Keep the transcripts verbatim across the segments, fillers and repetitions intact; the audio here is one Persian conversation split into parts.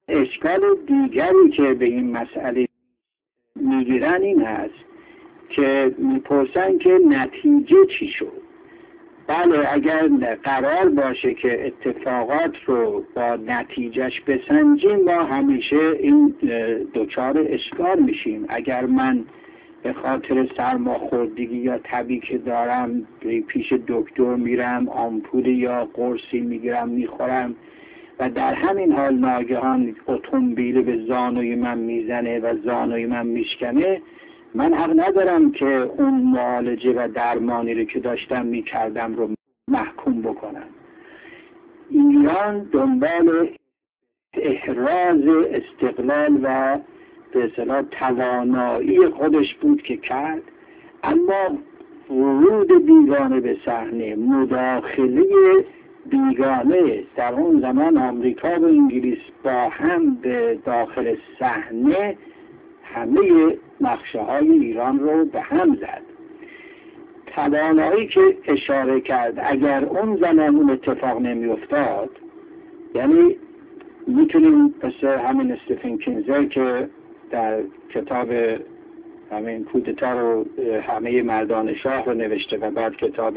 اشکال دیگری که به این مسئله میگیرن این هست که میپرسن که نتیجه چی شد. بله، اگر قرار باشه که اتفاقات رو با نتیجهش بسنجیم ما همیشه این دچار اشکال میشیم. اگر من به خاطر سرماخوردگی یا تبی که دارم پیش دکتر میرم، آمپول یا قرصی میگیرم میخورم و در همین حال ناگهان اتومبیل به زانوی من میزنه و زانوی من میشکنه، من حق ندارم که اون معالجه و درمانی رو که داشتم میکردم رو محکوم بکنم. ایران دنبال احراز استقلال و به اصطلاح توانایی خودش بود که کرد، اما ورود بیگانه به صحنه، مداخله بیگانه، در اون زمان آمریکا و انگلیس با هم به داخل صحنه همه نقشه های ایران رو به هم زد. توانایی که اشاره کرد اگر اون زمان اون اتفاق نمی افتاد، یعنی میتونیم مثل همین استفن کینزر که در کتاب همین کودتا رو همه مردان شاه رو نوشته و بعد کتاب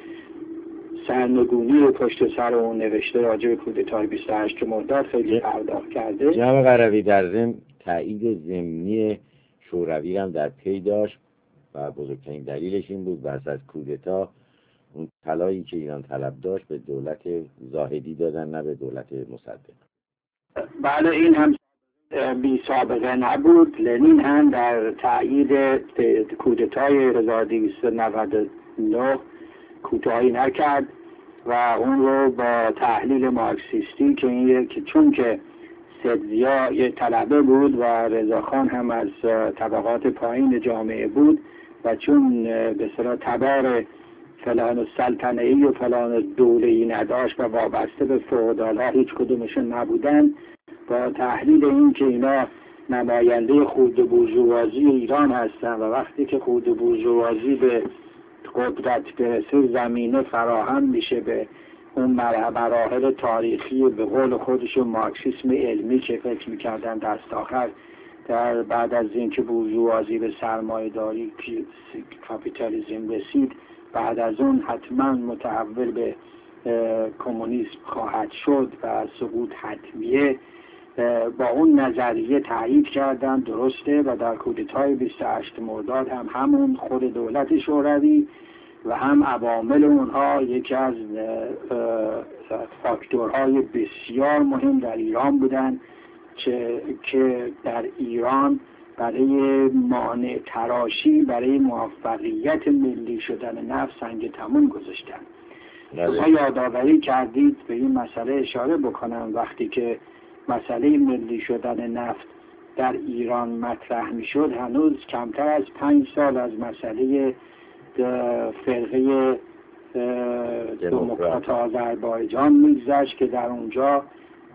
سرنگونی رو پشت سر اون نوشته راجع به کودتای بیست و هشت مرداد خیلی پرداخت کرده. جناب قروی در ضمن تایید ضمنی شوروی هم در پی داشت و بزرگترین دلیلش این بود بعد از کودتا اون طلایی که ایران طلب داشت به دولت زاهدی دادن نه به دولت مصدق. بله، این هم بی سابقه نبود. لنین هم در تایید کودتای هزار و دویست و نود و نه کوتاهی نکرد و اون رو با تحلیل مارکسیستی که این که چون که سدزیا یه طلبه بود و رضاخان هم از طبقات پایین جامعه بود و چون به اصطلاح تبار فلان سلطنه‌ای و فلان دوله‌ای نداشت و وابسته به فئودال‌ها هیچ کدومشون نبودن، با تحلیل این که اینا نماینده خود بورژوازی ایران هستن و وقتی که خود بورژوازی به قدرت برسه زمینه فراهم میشه به اون مراحل تاریخی به قول خودشون مارکسیسم علمی که فکر میکردن دست آخر در بعد از اینکه بورژوازی به سرمایه‌داری کاپیتالیسم رسید بعد از اون حتما متحول به کمونیسم خواهد شد و سقوط حتمیه، با اون نظریه تایید کردن درسته و در کودتای بیست و هشت مرداد هم همون خود دولت شوروی و هم عوامل اونها یکی از فاکتورهای بسیار مهم در ایران بودن که که در ایران برای مانع تراشی برای موفقیت ملی شدن نفت سنگ تموم گذاشتن. شما یادآوری کردید به این مسئله اشاره بکنم وقتی که مسئله ملی شدن نفت در ایران مطرح میشد هنوز کمتر از پنج سال از مسئله فرقه دموکرات آذربایجان میگذشت که در اونجا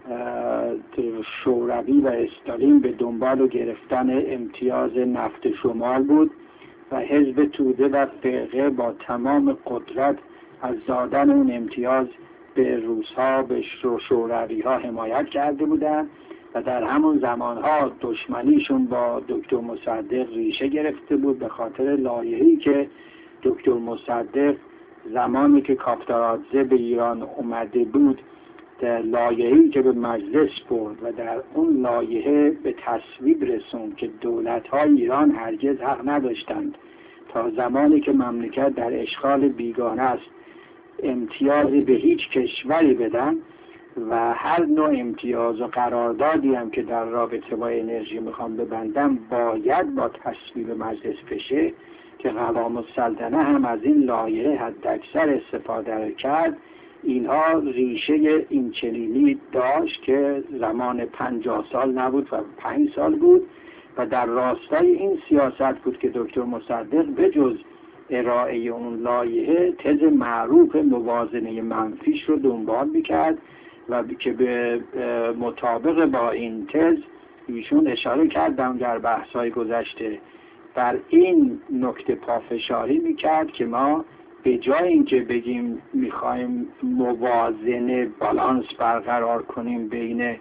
شوروی و استالین به دنبال گرفتن امتیاز نفت شمال بود و حزب توده و فرقه با تمام قدرت از دادن اون امتیاز به روس‌ها به شوروی‌ها حمایت کرده بودند و در همون زمانها دشمنیشون با دکتر مصدق ریشه گرفته بود به خاطر لایحه‌ای که دکتر مصدق زمانی که کافتارادزه به ایران اومده بود در لایحه‌ای که به مجلس برد و در اون لایحه به تصویب رسوند که دولت‌های ایران هرگز حق نداشتند تا زمانی که مملکت در اشغال بیگانه است امتیازی به هیچ کشوری بدن و هر نوع امتیاز و قراردادی هم که در رابطه با انرژی میخوام ببندم باید با تصویب مجلس بشه که قوام السلطنه هم از این لایحه حداکثر استفاده کرد. اینها ریشه این چنینی داشت که زمان پنجاه سال نبود و پنج سال بود و در راستای این سیاست بود که دکتر مصدق به جز ارائه اون لایحه تز معروف موازنه منفیش رو دنبال میکرد و که به مطابق با این تز ایشون اشاره کردم در بحث‌های گذشته بر این نکته پافشاری میکرد که ما به جای اینکه بگیم میخوایم موازنه بالانس برقرار کنیم بین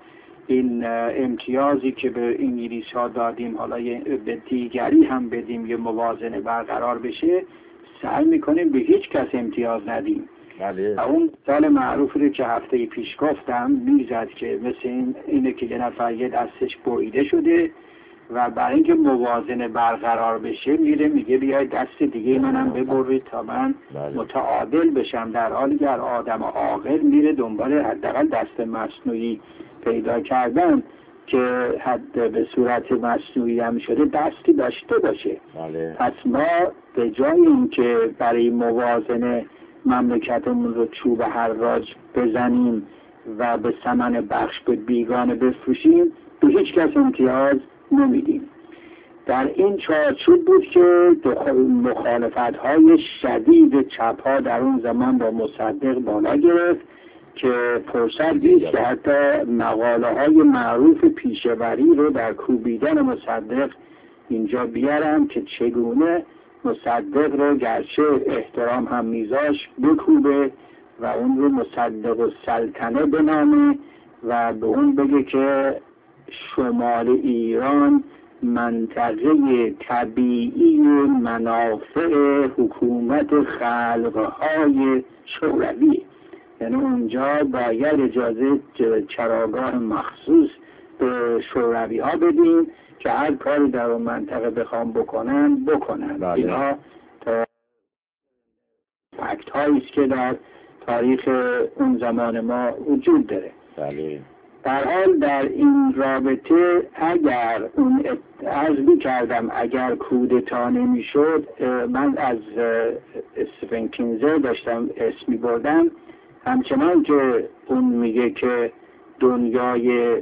این امتیازی که به انگلیس ها دادیم حالا به دیگری هم بدیم یه موازنه برقرار بشه، سعی میکنیم به هیچ کس امتیاز ندیم. بله. و اون مثال معروفی رو که هفته پیش گفتم میزد که مثل این اینه که یه نفر یه دستش بریده شده و برای اینکه موازنه برقرار بشه میره میگه بیاید دست دیگه منم ببرید تا من بله. متعادل بشم، در حالی که آدم عاقل میره دنبال حداقل دست مصنوعی پیدا کردن که حد به صورت مصنوعی هم شده دستی داشته باشه. بله. پس ما به جای اینکه برای موازنه مملکتمون رو چوب حراج بزنیم و به ثمن بخش به بیگانه بفروشیم، به هیچ کس امتیاز نمیدیم. در این چارچوب بود که مخالفت های شدید چپ ها در اون زمان با مصدق بالا گرفت که فرصت دید که حتی مقاله های معروف پیشوری رو در کوبیدن مصدق اینجا بیارم که چگونه مصدق رو گرچه احترام هم میذاش بکوبه و اون رو مصدق السلطنه بنامه و به اون بگه که شمال ایران منطقه طبیعی منافع حکومت خلقهای شوروی، یعنی اونجا باید اجازه چراگاه مخصوص به شوروی ها بدیم که هر کاری در اون منطقه بخوام بکنن بکنن. بله. اینا تا فکت هاییست که در تاریخ اون زمان ما وجود داره. بله. در حال در این رابطه اگر اون عرض می‌کردم اگر کودتا نمی‌شد، من از استفن کینزر داشتم اسمی بردم، همچنان که اون میگه که دنیای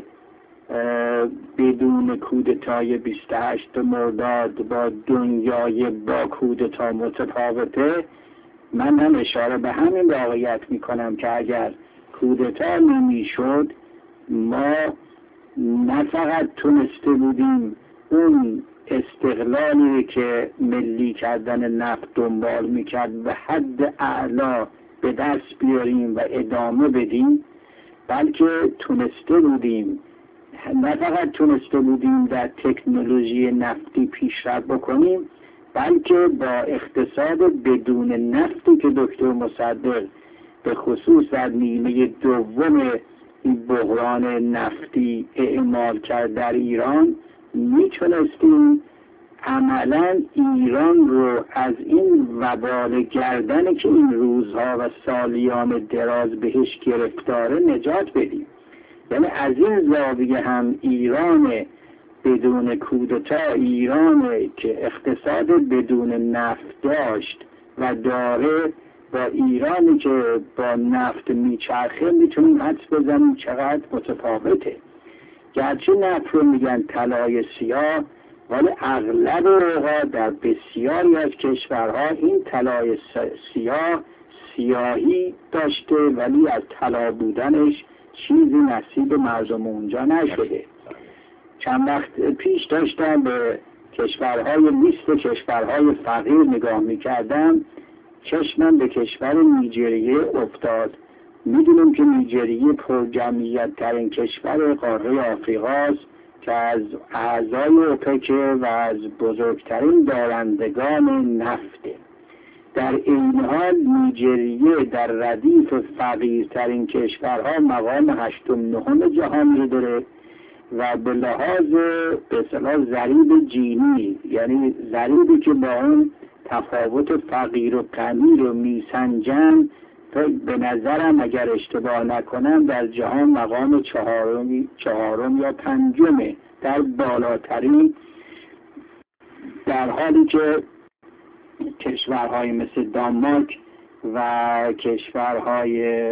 بدون کودتای بیست و هشت مرداد با دنیای با کودتا متفاوته، من هم اشاره به همین واقعیت میکنم که اگر کودتا نمیشد ما نه فقط تونسته بودیم اون استقلالی که ملی کردن نفت دنبال میکرد به حد اعلا به دست بیاریم و ادامه بدیم، بلکه تونسته بودیم نه فقط تونسته بودیم در تکنولوژی نفتی پیشرفت بکنیم، بلکه با اقتصاد بدون نفتی که دکتر مصدق به خصوص در نیمه دوم این بحران نفتی اعمال کرد در ایران میتونستیم عملا ایران رو از این وبال گردنی که این روزها و سالیان دراز بهش گرفتاره نجات بدیم. یعنی از این زاویه هم ایران بدون کودتا، ایران که اقتصاد بدون نفت داشت و داره و ایرانی که با نفت میچرخه میتونیم حدس بزنیم چقدر متفاوته. گرچه نفت رو میگن طلای سیاه، ولی اغلب اوقات در بسیاری از کشورها این طلای سیاه سیاهی داشته ولی از طلا بودنش چیزی نصیب مردم اونجا نشده. چند وقت پیش داشتم به کشورهای لیست کشورهای فقیر نگاه میکردم، چشمم به کشور نیجریه افتاد. میدونم که نیجریه پر جمعیت ترین کشور قاره آفریقاست که از اعضای اوپک و از بزرگترین دارندگان نفته. در این حال نیجریه در ردیف فقیرترین کشورها مقام هشتم نهم جهانی داره و به لحاظ به اصطلاح ضریب جینی، یعنی ضریبی که با اون تفاوت فقیر و غنی رو میسنجن، به نظرم اگر اشتباه نکنم در جهان مقام چهارم چهارم یا پنجمه در بالاترین، در حالی که کشورهای مثل دانمارک و کشورهای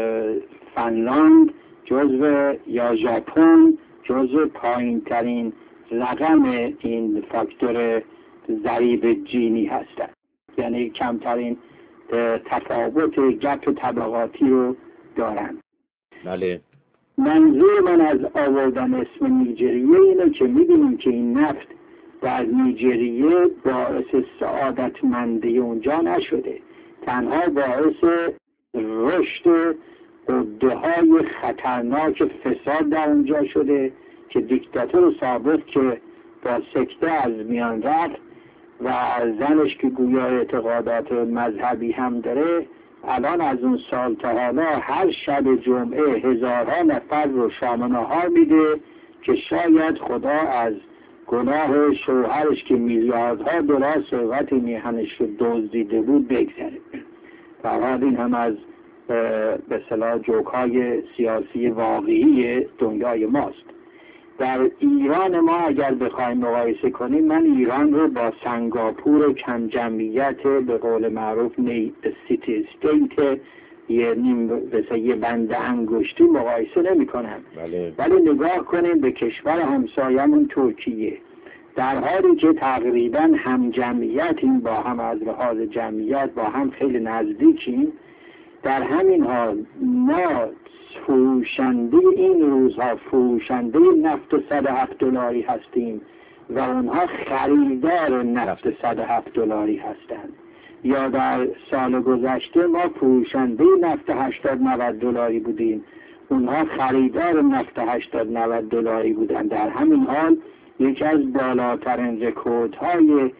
فنلاند جزو یا ژاپن جزو پایین ترین رقم این فاکتور ضریب جینی هستند، یعنی کمترین تفاوت گپ طبقاتی رو دارن. بله. منظور من از آوردن اسم نیجریه اینه که میبینیم که این نفت در نیجریه باعث سعادتمندی اونجا نشده، تنها باعث رشد عده‌های خطرناک فساد در اونجا شده که دیکتاتور سابق که با سکته از میان رفت و زنش که گویا اعتقادات مذهبی هم داره، الان از اون سال تا حالا هر شب جمعه هزارها نفر رو شام نهار میده که شاید خدا از گناه شوهرش که میلیاردها دلار ثروت میهنش رو دزدیده بود بگذره. در حال این هم از به اصطلاح جوک‌های سیاسی واقعی دنیای ماست. در ایران ما اگر بخوایم مقایسه کنیم، من ایران رو با سنگاپور کم جمعیت به قول معروف نی سیتی استیت یه نیم مثلا یه بند انگشتی مقایسه نمی کنم. بله. ولی نگاه کنیم به کشور همسایمون ترکیه، در حالی که تقریبا هم جمعیتیم، با هم از لحاظ جمعیت با هم خیلی نزدیکیم، در همین حال ما فروشنده این روزها فروشنده نفت صد و هفت دلاری هستیم و اونها خریدار نفت صد و هفت دلاری هستند. یا در سال گذشته ما فروشنده نفت هشتاد نود دلاری بودیم، اونها خریدار نفت هشتاد نود دلاری بودند. در همین حال یکی از بالاترین رکوردهای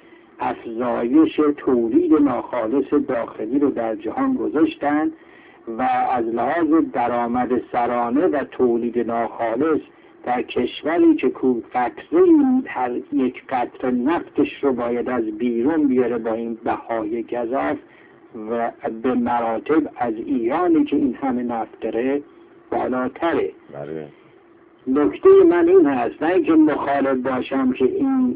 افزایش تولید ناخالص داخلی رو در جهان گذاشتند و از لحاظ درآمد سرانه و تولید ناخالص در کشوری که قطره هر یک قطره نفتش رو باید از بیرون بیاره با این بهای گزاف و به مراتب از ایرانی که این همه نفت داره بالاتره. بله. نکته من این هست، نه که مخالف باشم که این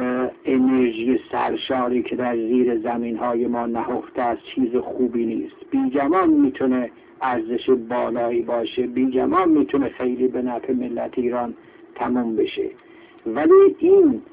انرژی سرشاری که در زیر زمین های ما نهفته است چیز خوبی نیست. بیگمان میتونه ارزش بالایی باشه، بیگمان میتونه خیلی به نفع ملت ایران تموم بشه، ولی این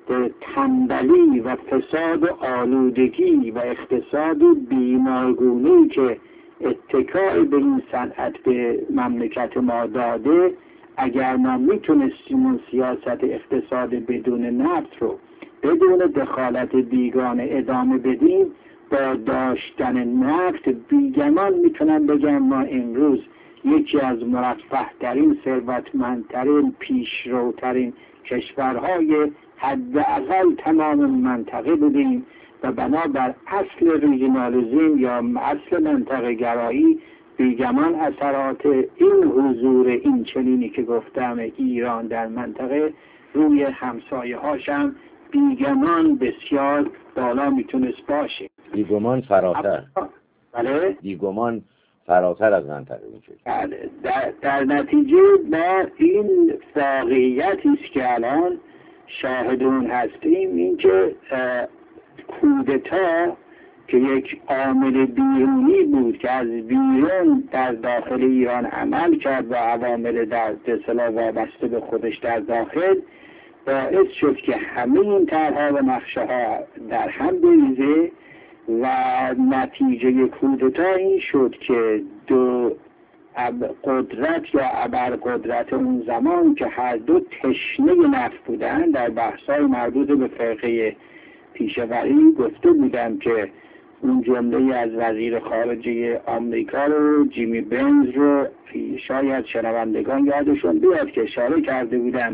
تنبلی و فساد و آلودگی و اقتصاد بیمارگونه‌ای که اتکای به این صنعت به مملکت ما داده، اگر ما میتونستیم اون سیاست اقتصاد بدون نفت رو بدون دخالت بیگانه ادامه بدیم، با داشتن نفت بیگمان میتونم بگم ما امروز یکی از مرفه ترین، ثروتمندترین، پیشروترین کشورهای حداقل تمام منطقه بودیم و بنابر اصل ریژنالیسم یا اصل منطقه گرایی بیگمان اثرات این حضور این چنینی که گفتم ایران در منطقه روی همسایه هاشم بیگمان بسیار بالا میتونست باشه. بیگمان فراتر. بله؟ بیگمان فراتر از منطقه میشه. بله. در, در نتیجه ما این واقعیتی است که الان شاهدون هستیم، این که کودتا که یک عامل بیرونی بود که از بیرون در داخل ایران عمل کرد و عوامل در اصطلاح وابسته به خودش در داخل، باعث شد که همه این طرح‌ها و نقشه‌ها در هم بریزه و نتیجه کودتا این شد که دو قدرت یا ابرقدرت اون زمان که هر دو تشنه نفت بودن، در بحث‌های مربوط به فرقه پیشوری گفته بودم که اون جمله از وزیر خارجه آمریکا رو، جیمی بنز رو، شاید شنوندگان یادشون بیاد که اشاره کرده بودم،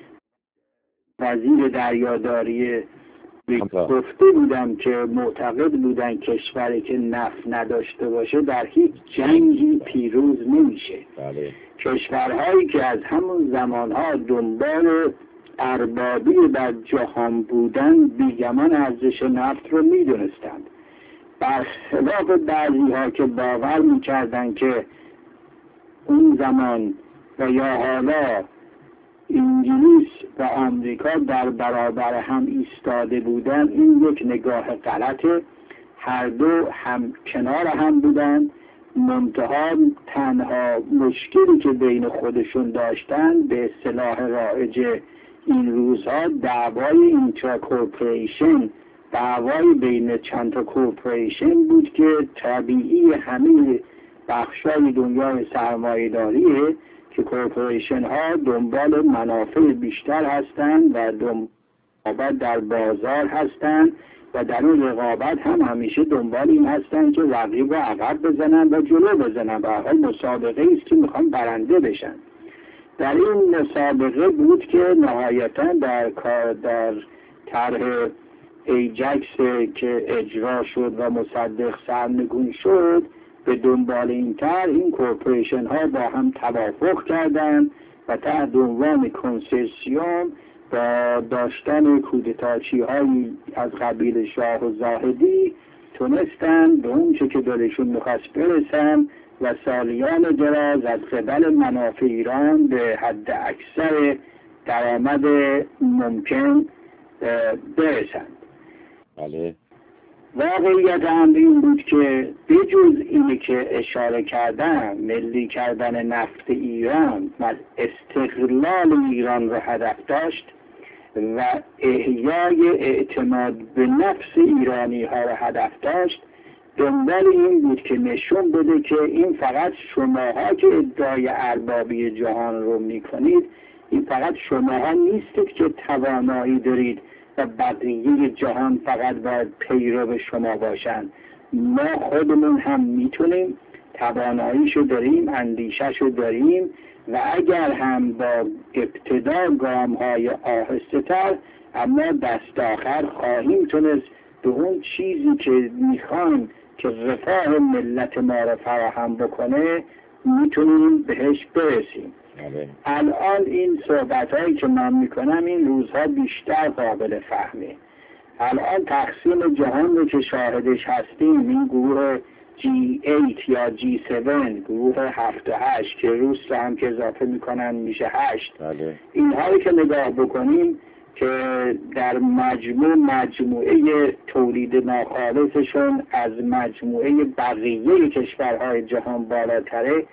وزیر دریاداری گفته بودم که معتقد بودن کشوری که نفت نداشته باشه در هیچ جنگی پیروز نمیشه. بله. کشورهایی که از همون زمانها دنبال اربابی در جهان بودن بیگمان ارزش نفت رو میدونستند، برخلاف بعضی ها که باور میکردن که اون زمان و یا حالا انگلیس و آمریکا در برابر هم ایستاده بودن. این یک نگاه غلطه. هر دو هم کنار هم بودن، منتها تنها مشکلی که بین خودشون داشتن به اصطلاح رایج این روزها دعوای اینترا کورپوریشن، دعوای بین چند تا کورپوریشن بود که طبیعی همه بخشای دنیای سرمایه‌داریه که کورپوریشن ها دنبال منافع بیشتر هستند و دنبال در بازار هستند و در اون رقابت هم همیشه دنبال این هستن که رقیب رو عقب بزنن و جلو بزنن. به هر حال مسابقه است که میخوان برنده بشن. در این مسابقه بود که نهایتا در کار در طرح ایجکس که اجرا شد و مصدق سرنگون شد، به دنبال این طرح این کورپوریشن ها با هم توافق کردند و تحت عنوان کنسرسیوم با داشتن کودتاچی هایی از قبیل شاه و زاهدی تونستن به اون چه که دلشون میخواست برسن و سالیان دراز از قبل منافع ایران به حد اکثر درآمد ممکن برسند. بله. واقعیت امر این بود که بجز اینی که اشاره کردم، ملی کردن نفت ایران و استقلال ایران را هدف داشت و احیای اعتماد به نفس ایرانی ها را هدف داشت، دنبال این بود که نشون بده که این فقط شماها که ادعای اربابی جهان رو میکنید، این فقط شماها نیستید که توانایی دارید و بقیه جهان فقط باید پیرو شما باشند. ما خودمون هم میتونیم، تواناییشو داریم، اندیشهشو داریم و اگر هم با ابتدا گام های آهسته تر اما دست آخر خواهیم تونست به اون چیزی که میخوان که رفاه ملت ما را فراهم بکنه میتونیم بهش برسیم. الان این صحبت هایی که من میکنم این روزها بیشتر قابل فهمه. الان تقسیم جهان رو که شاهدش هستیم، این گروه جی هشت یا جی هفت، گروه هفت و هشت که روس رو هم که اضافه میکنن میشه هشت، اینها رو که نگاه بکنیم که در مجموع مجموعه تولید ناخالصشون از مجموعه بقیه کشورهای جهان بالاتره،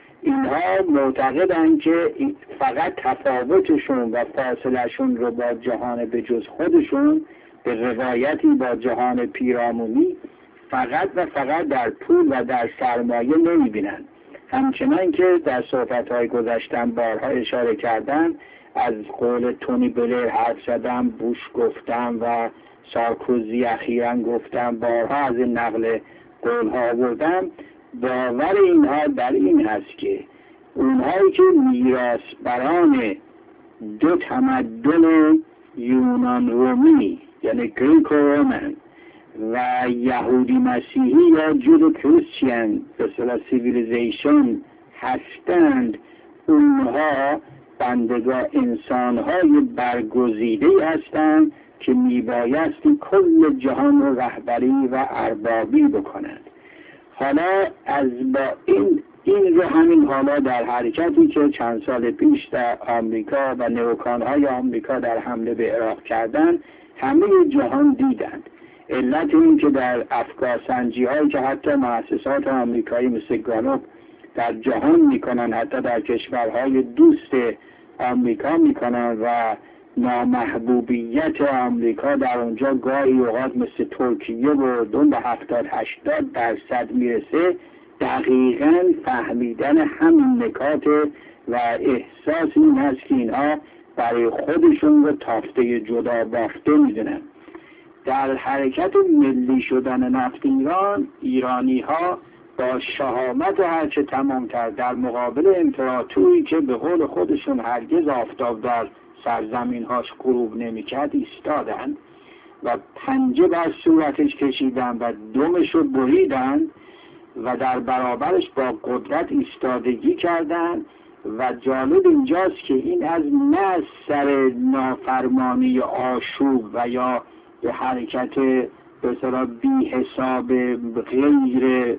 اینها معتقدن که فقط تفاوتشون و فاصلهشون رو با جهان بجز خودشون به روایتی با جهان پیرامونی فقط و فقط در پول و در سرمایه نمیبینن. همچنان که در صحبت‌های گذشتم بارها اشاره کردن، از قول تونی بلیر حرف زدم، بوش گفتم و سارکوزی اخیراً گفتم، بارها از این نقل قولها آوردم. باور اینها در این هست که اونهایی که میراث بران دو تمدن یونان رومی یعنی گریک و رومن و یهودی مسیحی یا جودو کریستیان به اصطلاح سیویلیزیشن هستند، اونها بندگاه انسانهای برگزیده هستند که میبایستی کل جهان رو رهبری و اربابی بکنند. حالا از با این این رو همین حالا در حرکتی که چند سال پیش در آمریکا و نیوکانهای آمریکا در حمله به عراق کردن همه جهان دیدند. علت این که در افکار سنجی هایی که حتی مؤسسات آمریکایی مثل گالوپ در جهان میکنن، حتی در کشورهای دوست آمریکا میکنن و نامحبوبیت آمریکا در اونجا گاهی اوقات مثل ترکیه و دون به هفتاد هشتاد درصد میرسه، دقیقاً فهمیدن همین نکات و احساس این هست که اینها برای خودشون رو تافته جدا بافته میدونن. در حرکت ملی شدن نفت ایران، ایرانی ها با شهامت هرچه تمامتر در مقابل امپراتوری که به قول خودشون هرگز آفتاب در سرزمین هاش غروب نمیکرد ایستادن و پنجه بر صورتش کشیدن و دمشو بریدن و در برابرش با قدرت ایستادگی کردن. و جالب اینجاست که این از نه سر نافرمانی آشوب و یا به حرکت به اصطلاح بی حساب غیر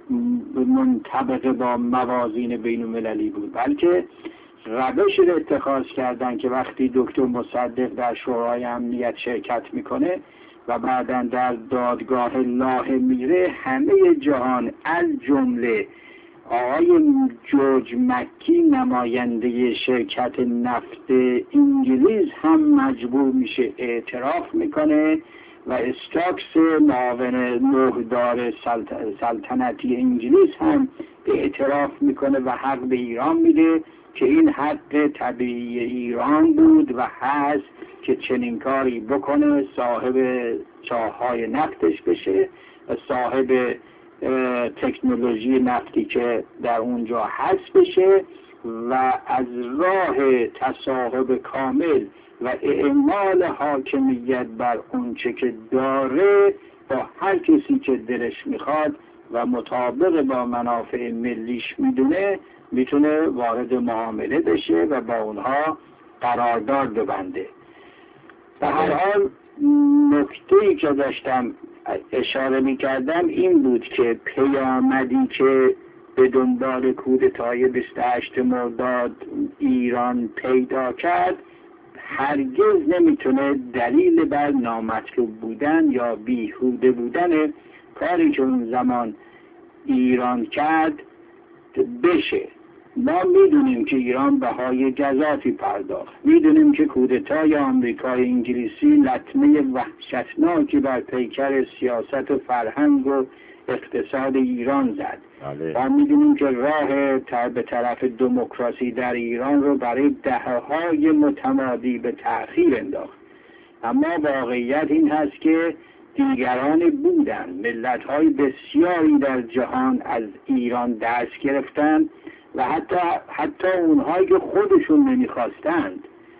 منطبق با موازین بین المللی بود، بلکه روش رو اتخاذ کردن که وقتی دکتر مصدق در شورای امنیت شرکت میکنه و بعداً در دادگاه لاهه میره، همه جهان از جمله آقای جورج مکی نماینده شرکت نفت انگلیس هم مجبور میشه اعتراف میکنه و استاکس معاون نهدار سلطنتی انگلیس هم اعتراف میکنه و حق به ایران میده که این حق طبیعی ایران بود و هست که چنین کاری بکنه، صاحب چاه‌های نفتش بشه و صاحب تکنولوژی نفتی که در اونجا هست بشه و از راه تصاحب کامل و اعمال حاکمیت بر اونچه که داره با هر کسی که دلش میخواد و مطابق با منافع ملیش میدونه میتونه وارد معامله بشه و با اونها قرارداد ببنده. به هر حال نکته‌ای که داشتم اشاره میکردم این بود که پیامدی که به دنبال کودتای بیست و هشتم مرداد ایران پیدا کرد هرگز نمیتونه دلیل بر نامطلوب بودن یا بیهوده بودن کاری که اون زمان ایران کرد بشه. ما میدونیم که ایران بهای گزافی پرداخت، میدونیم که کودتای آمریکای انگلیسی لطمه وحشتناکی بر پیکر سیاست و فرهنگ و اقتصاد ایران زد. ما میدونیم که راه به طرف دموکراسی در ایران رو برای دهه‌های متمادی به تأخیر انداخت. اما واقعیت این هست که دیگران بودن، ملت‌های بسیاری در جهان از ایران درس گرفتن و حتی حتی اونهایی که خودشون نمیخواستند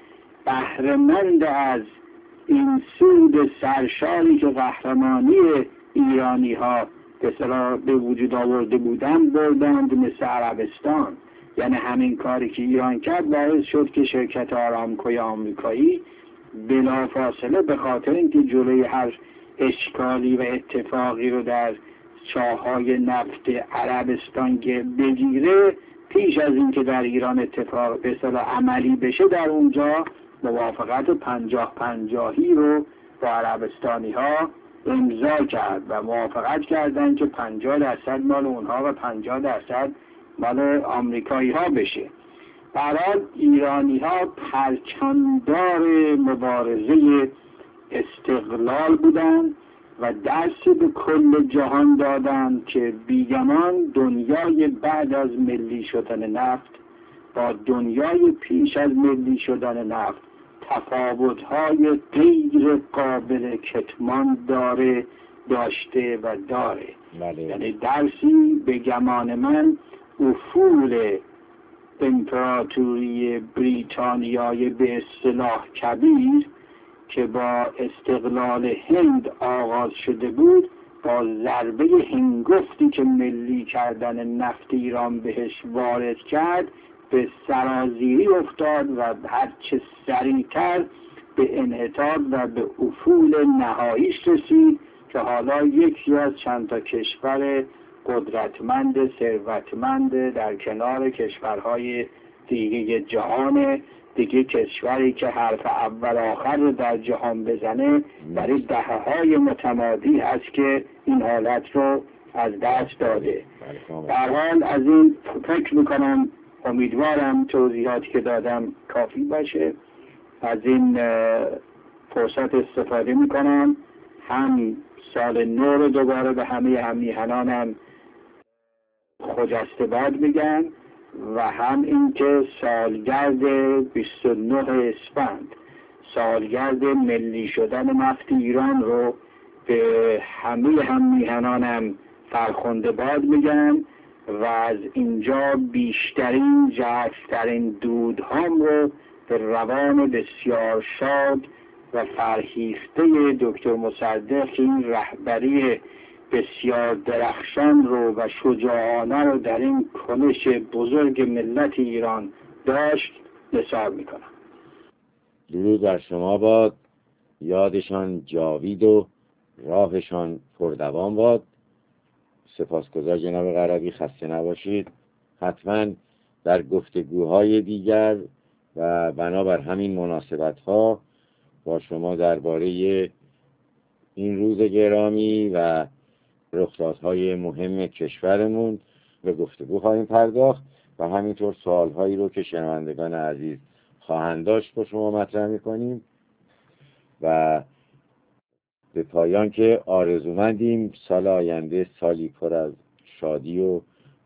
بهره‌مند از این سود سرشاری که قهرمانی ایرانی ها به وجود آورده بودن بردند، مثل عربستان. یعنی همین کاری که ایران کرد باعث شد که شرکت آرامکوی آمریکایی بلافاصله به خاطر اینکه جلوی هر اشکالی و اتفاقی رو در چاه‌های نفت عربستان بگیره، پیش از اینکه در ایران اتفاق به اصطلاح عملی بشه در اونجا موافقت پنجاه پنجاهی رو با عربستانی ها امضا کرد و موافقت کردن که پنجاه درصد مال اونها و پنجاه درصد مال آمریکایی ها بشه. برای ایرانی ها پرچمدار مبارزه استقلال بودن و درسی به کل جهان دادن که بیگمان دنیای بعد از ملی شدن نفت با دنیای پیش از ملی شدن نفت تفاوت‌های غیر قابل کتمان داره داشته و داره. بله. یعنی درسی به گمان من افول امپراتوری بریتانیای به اصطلاح کبیر که با استقلال هند آغاز شده بود، با ضربه هنگفتی که ملی کردن نفت ایران بهش وارد کرد به سرازیری افتاد و هرچه سریعتر به انحطاط و به افول نهاییش رسید که حالا یکی از چند تا کشور قدرتمند ثروتمند در کنار کشورهای دیگه جهان، دیگه کشوری که حرف اول آخر رو در جهان بزنه برای دهه‌های متمادی هست که این حالت رو از دست داده. در حال از این فکر میکنم، امیدوارم توضیحاتی که دادم کافی باشه. از این فرصت استفاده میکنم هم سال نو رو دوباره به همه همیهنانم خجسته باد میگن و هم اینکه سالگرد بیست و نه اسفند، سالگرد ملی شدن نفت ایران رو به همه همیهنانم فرخنده باد میگن و از اینجا بیشترین جفترین دودهام رو به روان بسیار شاد و فرهیخته دکتر مصدق این رهبری بسیار درخشان رو و شجاعانه رو در این کنش بزرگ ملت ایران داشت نثار میکنم. درود بر شما باد، یادشان جاوید و راهشان پردوام باد. سپاسگزار جناب قربی، خسته نباشید. حتما در گفتگوهای دیگر و بنابر همین مناسبت‌ها با شما درباره این روز گرامی و رخدادهای مهم کشورمون به گفتگو خواهیم پرداخت و همینطور سوالهایی رو که شنوندگان عزیز خواهند داشت با شما مطرح می‌کنیم و به پایان که آرزومندیم سال آینده سالی پر از شادی و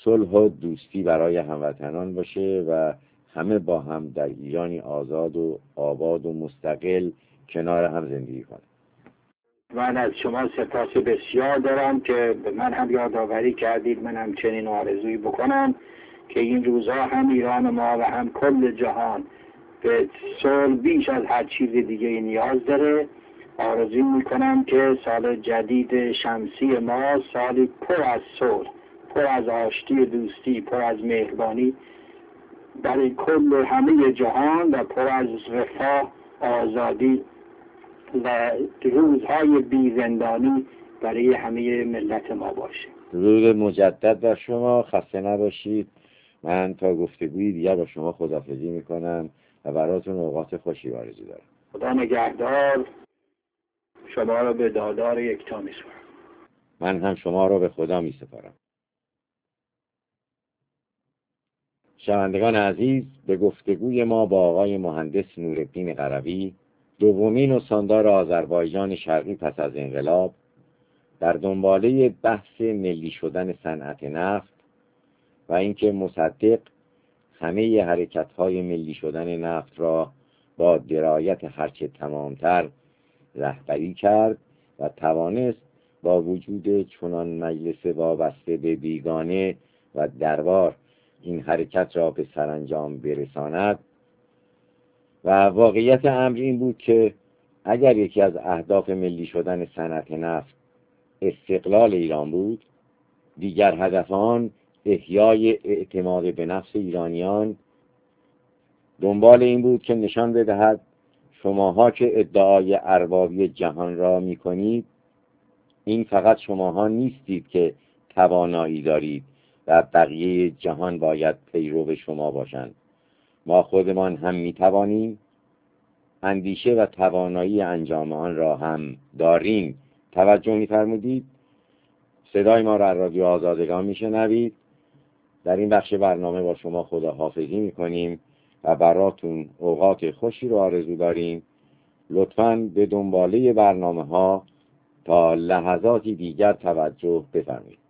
صلح و دوستی برای هموطنان باشه و همه با هم در ایرانی آزاد و آباد و مستقل کنار هم زندگی کنند. من از شما سپاس بسیار دارم که به من هم یادآوری کردید من هم چنین آرزویی بکنم که این روزها هم ایران ما و هم کل جهان به صلح بیش از هر چیز دیگه نیاز داره. آرزو میکنم که سال جدید شمسی ما سالی پر از صلح، پر از آشتی دوستی، پر از مهربانی برای کل همه جهان و پر از رفاه، آزادی و روزهای بیزندانی برای همه ملت ما باشه. درود مجدد بر شما، خسته نباشید. من تا گفتگوی دیگر با شما خداحافظی میکنم و براتون اوقات خوشی آرزو دارم. خدا نگهدار. شما را به دادار یکتا میسپارم. من هم شما را به خدا میسپارم. شنوندگان عزیز، به گفتگوی ما با آقای مهندس نورالدین قروی، دومین استاندار آذربایجان شرقی پس از انقلاب، در دنباله بحث ملی شدن صنعت نفت و اینکه مصدق همه حرکت‌های ملی شدن نفت را با درایت هرچه تمامتر رهبری کرد و توانست با وجود چنان مجلس وابسته به بیگانه و دربار این حرکت را به سرانجام برساند. و واقعیت امر این بود که اگر یکی از اهداف ملی شدن صنعت نفت استقلال ایران بود، دیگر هدف آن احیای اعتماد به نفس ایرانیان دنبال این بود که نشان بدهد شماها که ادعای اربابی جهان را می کنید، این فقط شماها نیستید که توانایی دارید و بقیه جهان باید پیرو شما باشند. ما خودمان هم می توانیم، اندیشه و توانایی انجام آن را هم داریم. توجه می فرمودید؟ صدای ما را رادیو آزادگان می شنوید. در این بخش برنامه با شما خداحافظی می کنیم و براتون اوقات خوشی رو آرزو داریم. لطفاً به دنباله برنامه ها تا لحظاتی دیگر توجه بفرمایید.